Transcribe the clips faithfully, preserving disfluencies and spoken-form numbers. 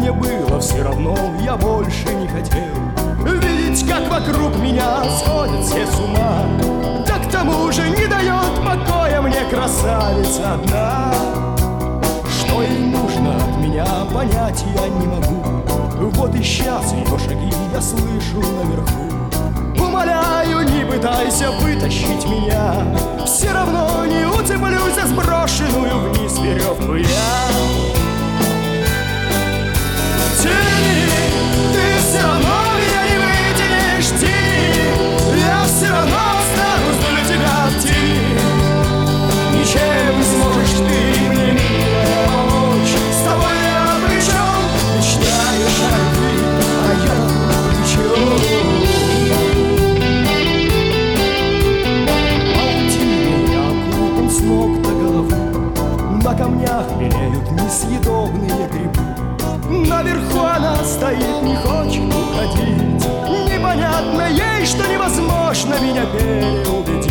мне было все равно, я больше не хотел видеть, как вокруг меня сходят все с ума. Да к тому же не дает покоя мне красавица одна. Что ей нужно от меня, понять я не могу. Вот и сейчас ее шаги я слышу наверху. Умоляю, не пытайся вытащить меня, все равно не уцеплюсь за сброшенную вниз веревку я. Тяни, ты все равно меня не вытянешь, тяни, я все равно останусь для тебя в тени. Ничем не сможешь ты мне, милая, помочь. С тобой я при чем? Мечтаешь о любви, а я при чем? Паутиной окутан с ног до головы, на камнях белеют несъедобные грибы. Наверху она стоит, не хочет уходить. Непонятно ей, что невозможно меня переубедить.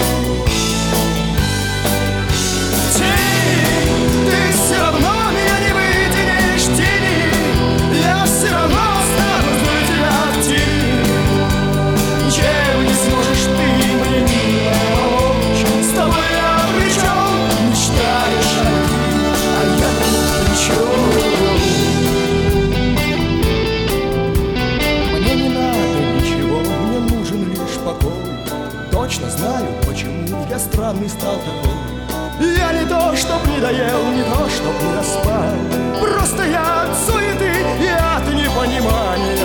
Тяни, ты все равно меня не вытянешь, тяни, я все равно останусь для тебя в тени. Ничем не сможешь ты мне, милая, помочь. С тобой я при чем? Мечтаешь о любви, а я при чем? Точно знаю, почему я странный стал такой. Я не то, чтоб не доел, не то, чтоб не доспал. Просто я от суеты и от непонимания